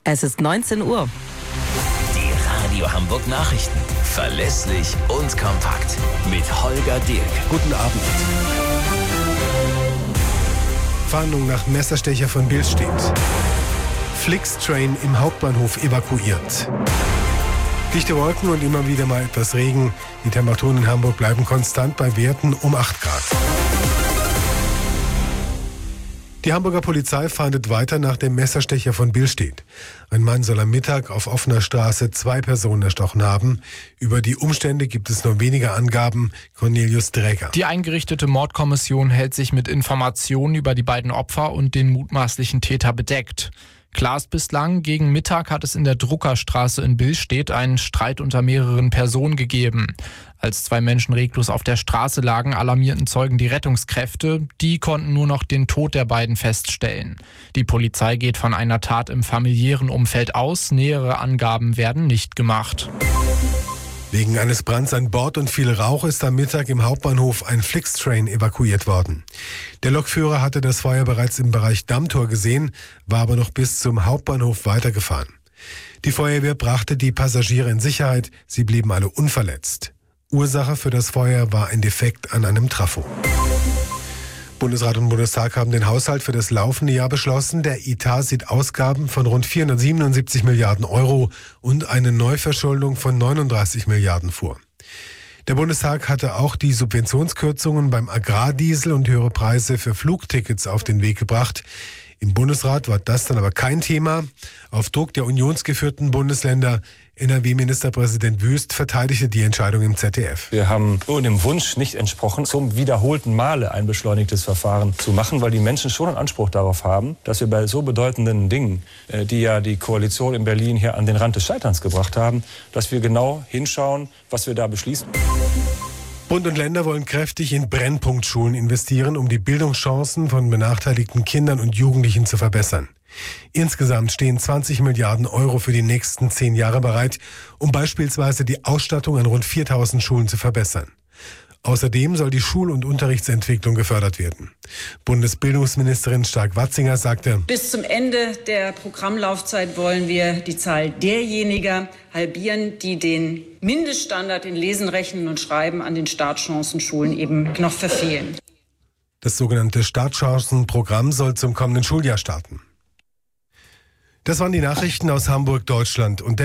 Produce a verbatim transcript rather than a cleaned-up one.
Es ist neunzehn Uhr. Die Radio Hamburg Nachrichten. Verlässlich und kompakt. Mit Holger Dirk. Guten Abend. Fahndung nach Messerstecher von Billstedt. Flixtrain im Hauptbahnhof evakuiert. Dichte Wolken und immer wieder mal etwas Regen. Die Temperaturen in Hamburg bleiben konstant bei Werten um acht Grad. Die Hamburger Polizei fahndet weiter nach dem Messerstecher von Billstedt. Ein Mann soll am Mittag auf offener Straße zwei Personen erstochen haben. Über die Umstände gibt es nur wenige Angaben. Cornelius Dräger. Die eingerichtete Mordkommission hält sich mit Informationen über die beiden Opfer und den mutmaßlichen Täter bedeckt. Klar ist bislang, gegen Mittag hat es in der Druckerstraße in Billstedt einen Streit unter mehreren Personen gegeben. Als zwei Menschen reglos auf der Straße lagen, alarmierten Zeugen die Rettungskräfte. Die konnten nur noch den Tod der beiden feststellen. Die Polizei geht von einer Tat im familiären Umfeld aus. Nähere Angaben werden nicht gemacht. Wegen eines Brands an Bord und viel Rauch ist am Mittag im Hauptbahnhof ein Flixtrain evakuiert worden. Der Lokführer hatte das Feuer bereits im Bereich Dammtor gesehen, war aber noch bis zum Hauptbahnhof weitergefahren. Die Feuerwehr brachte die Passagiere in Sicherheit, sie blieben alle unverletzt. Ursache für das Feuer war ein Defekt an einem Trafo. Bundesrat und Bundestag haben den Haushalt für das laufende Jahr beschlossen. Der Etat sieht Ausgaben von rund vierhundertsiebenundsiebzig Milliarden Euro und eine Neuverschuldung von neununddreißig Milliarden vor. Der Bundestag hatte auch die Subventionskürzungen beim Agrardiesel und höhere Preise für Flugtickets auf den Weg gebracht. Im Bundesrat war das dann aber kein Thema. Auf Druck der unionsgeführten Bundesländer, N R W-Ministerpräsident Wüst verteidigte die Entscheidung im Z D F. Wir haben nur dem Wunsch nicht entsprochen, zum wiederholten Male ein beschleunigtes Verfahren zu machen, weil die Menschen schon einen Anspruch darauf haben, dass wir bei so bedeutenden Dingen, die ja die Koalition in Berlin hier an den Rand des Scheiterns gebracht haben, dass wir genau hinschauen, was wir da beschließen. Bund und Länder wollen kräftig in Brennpunktschulen investieren, um die Bildungschancen von benachteiligten Kindern und Jugendlichen zu verbessern. Insgesamt stehen zwanzig Milliarden Euro für die nächsten zehn Jahre bereit, um beispielsweise die Ausstattung an rund viertausend Schulen zu verbessern. Außerdem soll die Schul- und Unterrichtsentwicklung gefördert werden. Bundesbildungsministerin Stark-Watzinger sagte: Bis zum Ende der Programmlaufzeit wollen wir die Zahl derjenigen halbieren, die den Mindeststandard in Lesen, Rechnen und Schreiben an den Startchancenschulen eben noch verfehlen. Das sogenannte Startchancenprogramm soll zum kommenden Schuljahr starten. Das waren die Nachrichten aus Hamburg, Deutschland und der